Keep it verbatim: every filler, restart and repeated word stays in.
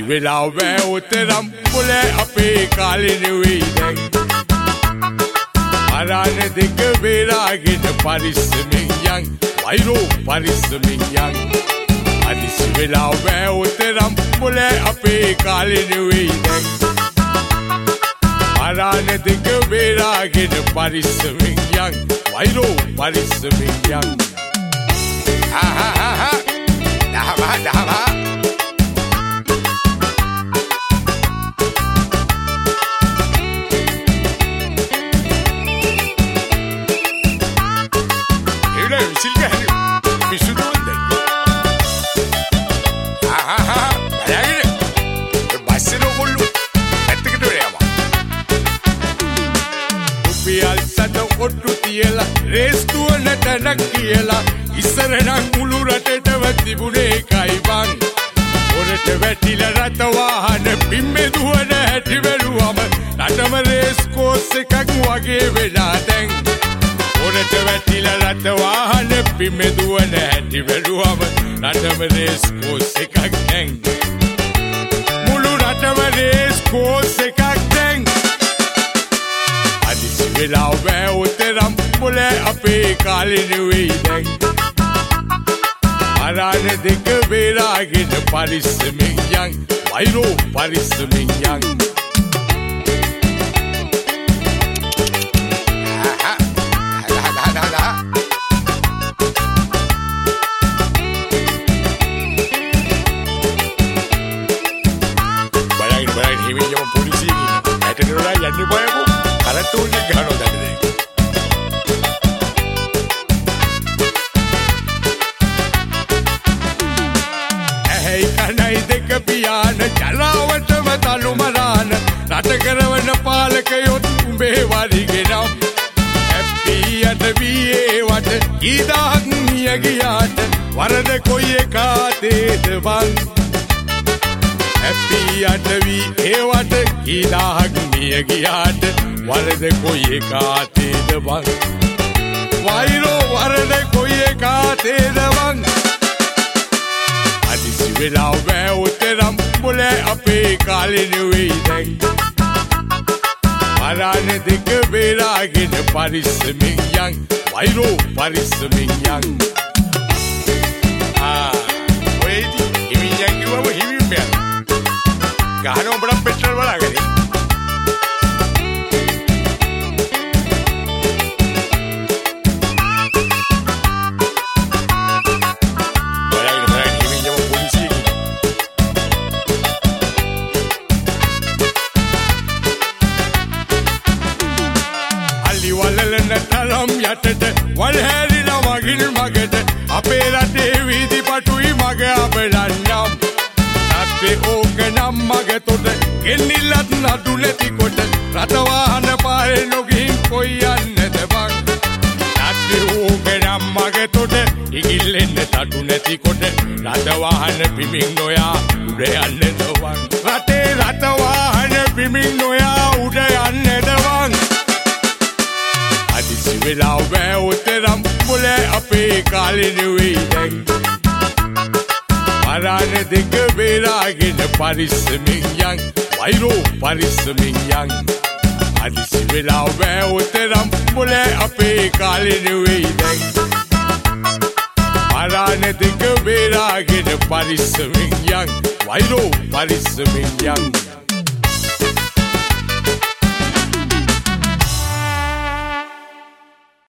වෙලා වැවුතරම් මුල අපේ කාලේ නෙවෙයි දැන් අරාන දෙක වේලාගෙන පරිස්සමෙන් යන් වෛරෝ පරිස්සමෙන් යන් අදිසි වෙලා වැවුතරම් මුල අපේ කාලේ නෙවෙයි දැන් අරාන දෙක වේලාගෙන පරිස්සමෙන් යන් වෛරෝ පරිස්සමෙන් යන් ha ha ha ha dahava dahava evle silga hani bisudu unde ha ha ha bayagire basino gollu ettekete veriyama upiyal sada ottu tiyela restu natanak kiyela ඉස්සරනම් මුළු රටේටම තිබුණේ එකයි බං පොරට වැටිලා රට වාහන පිම්මේ දුවන හැටි බැලුවම රටම රේස් කෝස් එකක් වගේ වෙලා දැන් පොරට වැටිලා රට වාහන පිම්මේ දුවන හැටි බැලුවම රටම රේස් කෝස් එකක් දැන් මුළු රටම රේස් කෝස් එකක් දැන් අදිසි වෙලා වැවුතරම් මුල අපේ කාලේ නෙවෙයි දැන් අරාන දෙක වේලාගෙන පරිස්සමෙන් යන් වෛරෝ පරිස්සමෙන් යන් බලයින් බලයින් හිමියම පොලිසිය ඇටට වලා යන්න බයකෝ කරට්ටුවකින් ගහනවා දැන් කනයි දෙක පියාන ජලාවටම තලු මරාන රට කරවන පාලකයොත් උඹේ වරිගෙනම් හැප්පියට වීේවට කීදාක් මිය ගියාට වරද කොයි එකාතේද බං හැප්පියට වීේවට කීදාක් මිය ගියාට වරද කොයි එකාතේද බං වෛරෝ වරද කොයි එකාතේද බං අදිසි වෙලා වැවුතරම් මුල අපේ කාලේ නෙවෙයි දැන් අරාන දෙක වේලාගෙන පරිස්සමෙන් යන් වෛරෝ පරිස්සමෙන් යන් ආ ඔයදී හිමියන් කිව්වම හිමින් බෑ ගහන උඹට පෙට්‍රල් වලාගෙන තලම් යටට වල්හැරිලා මගින් මගට අපේ රටේ වීදි පටුයි මග අපලන්නම් රටේ ඕක නම් මග තොට ගෙන්නිල්ලත් නඩු නැති කොට රට වාහන පාරේ නොගින් කොයි යන්නද බං රටේ ඕක නම් මග තොට ඉගිල්ලෙන්න නඩු නැති කොට රට වාහන පිමින් නොයා උඩ යන්නද බං රටේ රට වාහන පිමින් නොයා උඩ යන්නද බං අදිසි වෙලා වැවුතරම් මුල අපේ කාලේ නෙවෙයි දැන් අරාන දෙක වේලාගෙන පරිස්සමෙන් යන් වෛරෝ පරිස්සමෙන් යන් අදිසි වෙලා වැවුතරම් මුල අපේ කාලේ නෙවෙයි දැන් අරාන දෙක වේලාගෙන පරිස්සමෙන් යන් වෛරෝ පරිස්සමෙන් යන්